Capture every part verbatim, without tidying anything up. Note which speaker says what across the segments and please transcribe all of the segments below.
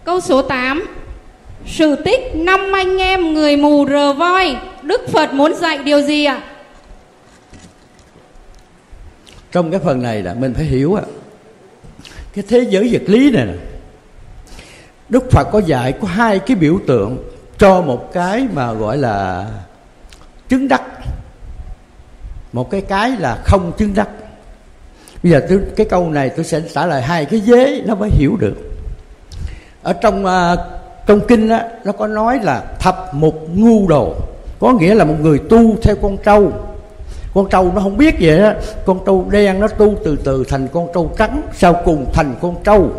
Speaker 1: Câu số tám. Sự tích năm anh em người mù rờ voi, Đức Phật muốn dạy điều gì ạ?
Speaker 2: Trong cái phần này là mình phải hiểu á, cái thế giới vật lý này nè, Đức Phật có dạy có hai cái biểu tượng cho một cái mà gọi là chứng đắc, một cái cái là không chứng đắc. Bây giờ tôi, cái câu này tôi sẽ trả lời hai cái vế nó mới hiểu được. Ở trong uh, trong kinh á, nó có nói là thập mục ngu đồ, có nghĩa là một người tu theo con trâu. Con trâu nó không biết vậy đó, con trâu đen nó tu từ từ thành con trâu trắng, sau cùng thành con trâu.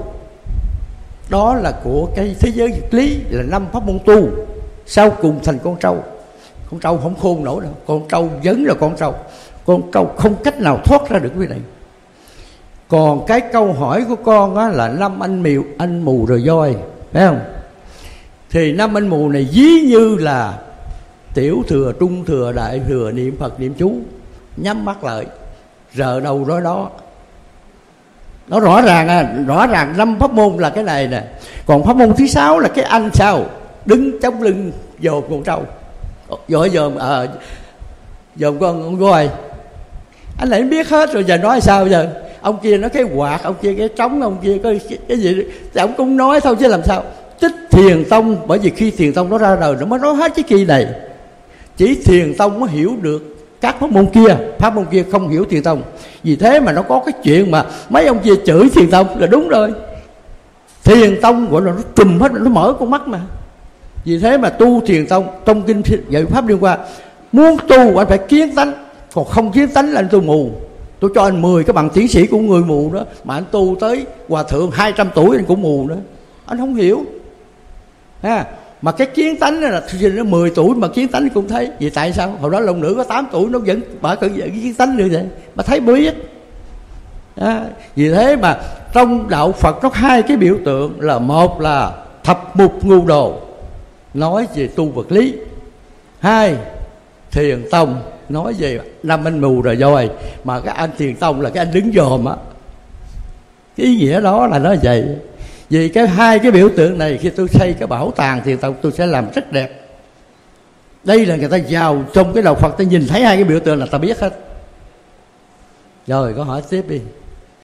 Speaker 2: Đó là của cái thế giới vật lý, là năm pháp môn tu, sau cùng thành con trâu. Con trâu không khôn nổi đâu, con trâu vẫn là con trâu. Con trâu không cách nào thoát ra được cái này. Còn cái câu hỏi của con á, là năm anh mèo anh mù rồi voi, phải không? Thì năm anh mù này ví như là tiểu thừa, trung thừa, đại thừa, niệm Phật niệm chú, nhắm mắt lại, rờ đầu đó đó. Nó rõ ràng à, rõ ràng năm pháp môn là cái này nè. Còn pháp môn thứ sáu là cái anh sao? Đứng chống lưng dồn con trâu, dội dòm à, dòm con con voi. Anh lại biết hết rồi, giờ nói sao giờ? Ông kia nói cái quạt, ông kia cái trống, ông kia cái, cái, cái gì thì ông cũng nói thôi chứ làm sao. Tích Thiền Tông, bởi vì khi Thiền Tông nó ra đời nó mới nói hết cái kỳ này. Chỉ Thiền Tông mới hiểu được các pháp môn kia, pháp môn kia không hiểu Thiền Tông. Vì thế mà nó có cái chuyện mà mấy ông kia chửi Thiền Tông là đúng rồi. Thiền Tông gọi là nó trùm hết, nó mở con mắt mà. Vì thế mà tu Thiền Tông, trong kinh dạy pháp liên quan, muốn tu anh phải kiến tánh, còn không kiến tánh là anh tu mù. Tôi cho anh mười cái bằng tiến sĩ của người mù đó, mà anh tu tới hòa thượng hai trăm tuổi anh cũng mù nữa, anh không hiểu ha. Mà cái kiến tánh là nó mười tuổi mà kiến tánh cũng thấy. Vì tại sao? Hồi đó long nữ có tám tuổi nó vẫn bà cứ vậy kiến tánh như vậy, mà thấy biết à. Vì thế mà trong đạo Phật có hai cái biểu tượng, là một là thập mục ngu đồ, nói về tu vật lý. Hai, Thiền Tông, nói về năm anh mù rồi voi. Mà cái anh Thiền Tông là cái anh đứng dòm á. Cái ý nghĩa đó là nó vậy. Vì cái hai cái biểu tượng này, khi tôi xây cái bảo tàng Thiền Tông tôi sẽ làm rất đẹp. Đây là người ta vào trong cái đạo Phật, ta nhìn thấy hai cái biểu tượng là ta biết hết. Rồi câu hỏi tiếp đi.